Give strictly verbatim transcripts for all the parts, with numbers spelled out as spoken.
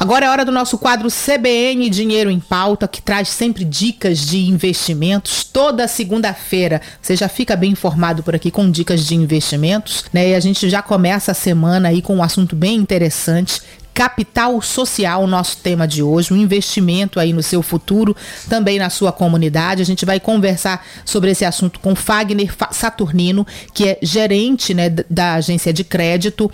Agora é hora do nosso quadro C B N Dinheiro em Pauta, que traz sempre dicas de investimentos. Toda segunda-feira você já fica bem informado por aqui com dicas de investimentos, né? E a gente já começa a semana aí com um assunto bem interessante. Capital social, o nosso tema de hoje, um investimento aí no seu futuro, também na sua comunidade. A gente vai conversar sobre esse assunto com Fagner Saturnino, que é gerente, né, da agência de crédito.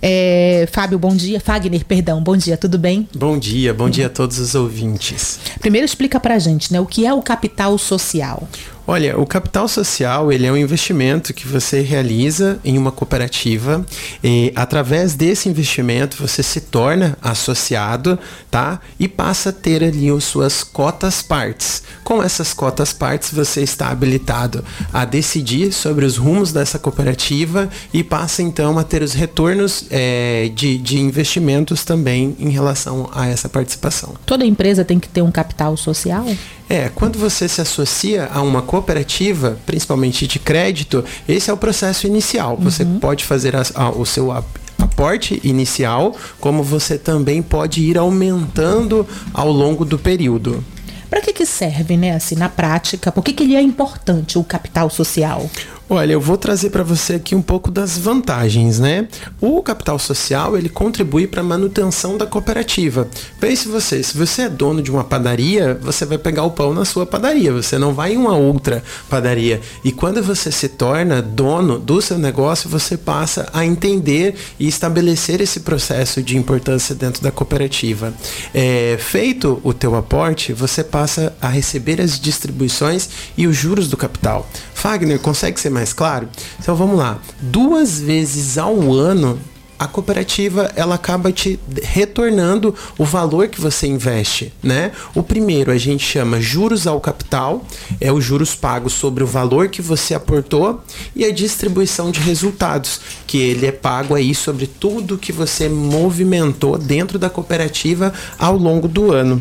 É, Fábio, bom dia. Fagner, perdão, bom dia, tudo bem? Bom dia, bom dia a todos os ouvintes. Primeiro explica pra gente, né, o que é o capital social? Olha, o capital social, ele é um investimento que você realiza em uma cooperativa e através desse investimento você se torna associado, tá? E passa a ter ali as suas cotas partes. Com essas cotas partes você está habilitado a decidir sobre os rumos dessa cooperativa e passa então a ter os retornos é, de, de investimentos também em relação a essa participação. Toda empresa tem que ter um capital social? É, quando você se associa a uma cooperativa, principalmente de crédito, esse é o processo inicial. Você uhum. pode fazer a, a, o seu aporte inicial, como você também pode ir aumentando ao longo do período. Para que que serve, né, assim, na prática? Por que que ele é importante, o capital social? Olha, eu vou trazer para você aqui um pouco das vantagens, né? O capital social, ele contribui para a manutenção da cooperativa. Pense você, se você é dono de uma padaria, você vai pegar o pão na sua padaria, você não vai em uma outra padaria. E quando você se torna dono do seu negócio, você passa a entender e estabelecer esse processo de importância dentro da cooperativa. É, feito o teu aporte, você passa a receber as distribuições e os juros do capital. Fagner, consegue ser mais claro? Então vamos lá. Duas vezes ao ano, a cooperativa ela acaba te retornando o valor que você investe, né? O primeiro a gente chama juros ao capital, é os juros pagos sobre o valor que você aportou, e a distribuição de resultados, que ele é pago aí sobre tudo que você movimentou dentro da cooperativa ao longo do ano.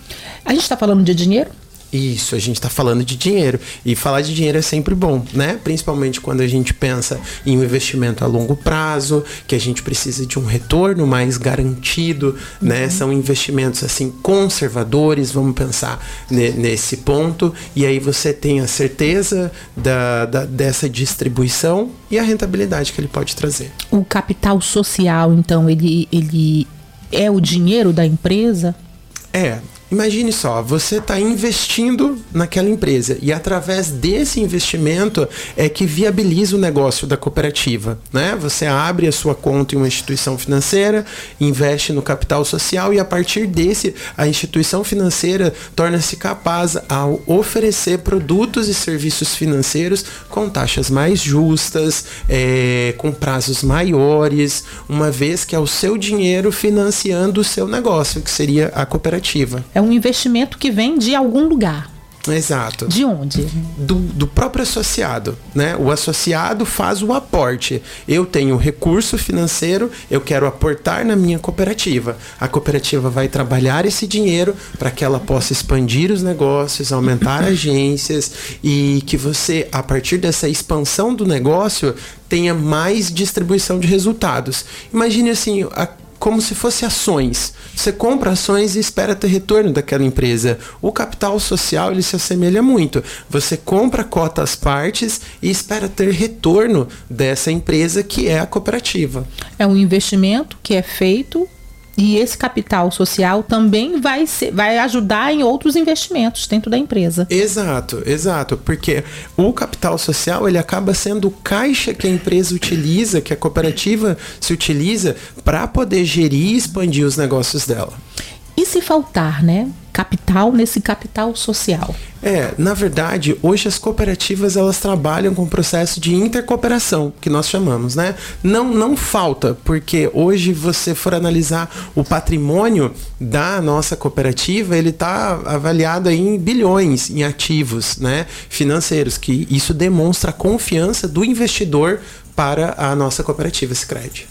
A gente está falando de dinheiro? Isso, a gente está falando de dinheiro. E falar de dinheiro é sempre bom, né? Principalmente quando a gente pensa em um investimento a longo prazo, que a gente precisa de um retorno mais garantido, uhum. né? São investimentos, assim, conservadores, vamos pensar ne- nesse ponto. E aí você tem a certeza da, da, dessa distribuição e a rentabilidade que ele pode trazer. O capital social, então, ele, ele é o dinheiro da empresa? É. Imagine só, você está investindo naquela empresa e através desse investimento é que viabiliza o negócio da cooperativa, né? Você abre a sua conta em uma instituição financeira, investe no capital social e a partir desse a instituição financeira torna-se capaz a oferecer produtos e serviços financeiros com taxas mais justas, é, com prazos maiores, uma vez que é o seu dinheiro financiando o seu negócio, que seria a cooperativa. É um investimento que vem de algum lugar. Exato. De onde? Do, do próprio associado, né? O associado faz o aporte. Eu tenho recurso financeiro, eu quero aportar na minha cooperativa. A cooperativa vai trabalhar esse dinheiro para que ela possa expandir os negócios, aumentar agências e que você, a partir dessa expansão do negócio, tenha mais distribuição de resultados. Imagine assim, a como se fosse ações. Você compra ações e espera ter retorno daquela empresa. O capital social, ele se assemelha muito. Você compra cotas partes e espera ter retorno dessa empresa que é a cooperativa. É um investimento que é feito e esse capital social também vai, ser, vai ajudar em outros investimentos dentro da empresa. Exato, exato. Porque o capital social, ele acaba sendo o caixa que a empresa utiliza, que a cooperativa se utiliza para poder gerir e expandir os negócios dela. E se faltar, né? Capital nesse capital social? É, na verdade, hoje as cooperativas elas trabalham com o processo de intercooperação, que nós chamamos, né? Não, não falta, porque hoje você for analisar o patrimônio da nossa cooperativa, ele está avaliado aí em bilhões em ativos, né, financeiros, que isso demonstra a confiança do investidor para a nossa cooperativa Sicredi.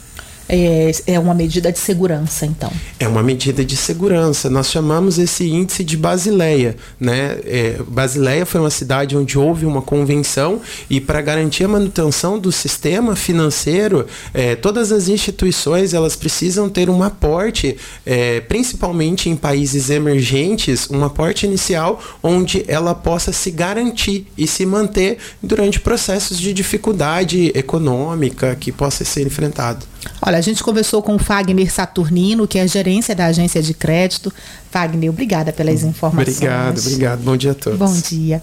é, é uma medida de segurança, então? É uma medida de segurança. Nós chamamos esse índice de Basileia, né? É, Basileia foi uma cidade onde houve uma convenção e para garantir a manutenção do sistema financeiro, é, todas as instituições elas precisam ter um aporte, é, principalmente em países emergentes, um aporte inicial onde ela possa se garantir e se manter durante processos de dificuldade econômica que possa ser enfrentado. Olha, a gente conversou com o Fagner Saturnino, que é gerência da agência de crédito. Fagner, obrigada pelas informações. Obrigado, obrigado. Bom dia a todos. Bom dia.